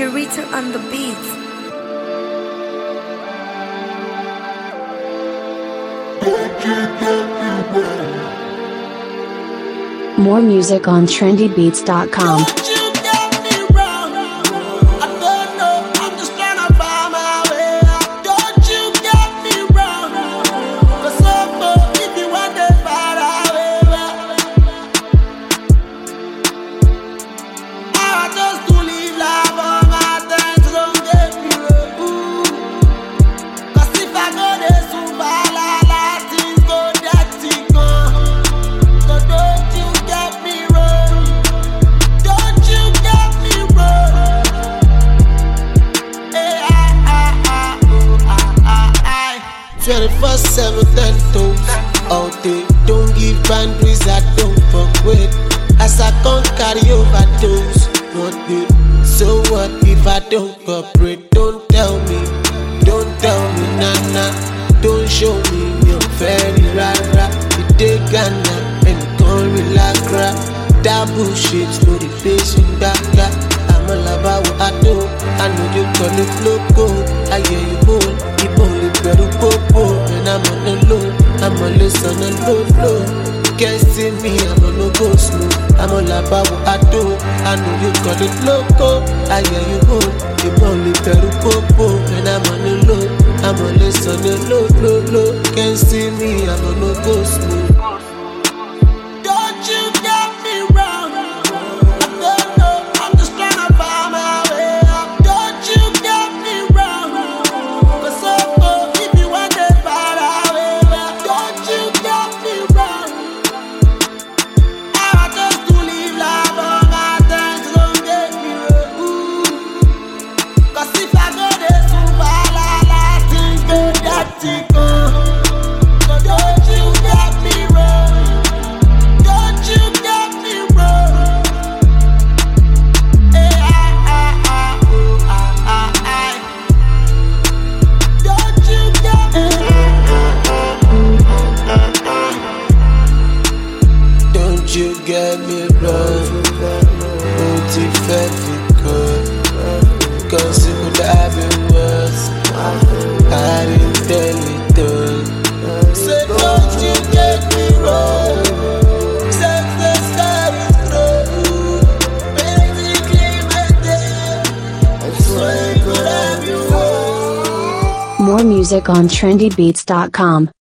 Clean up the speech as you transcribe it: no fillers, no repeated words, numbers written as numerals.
Majorita on the beat. More music on trendybeats.com. All day, don't give boundaries, I don't fuck with. As I can't carry overdose, not good. So what if I don't cooperate? Don't tell me, nah. Don't show me you're very rara. You take Ghana and can't relax, rap. That bullshit, no replacing back. I'm all about what I do. I know you call it loco. I hear you moan, keep only better popo. And I'm on the low, I'm always on the low. Can't see me, I'm on no go slow. I'm all about what I do. I know you call it loco. I hear you moan, keep only better popo. And I'm on the low, I'm always on the low. Can't see me, I'm on no go slow. You get me wrong, don't you feel good? Cause it would have been worse. I didn't tell it done. Say don't you get me wrong. Say the sky is blue. Basically my day, I swear it could have been worse. More music on trendybeats.com.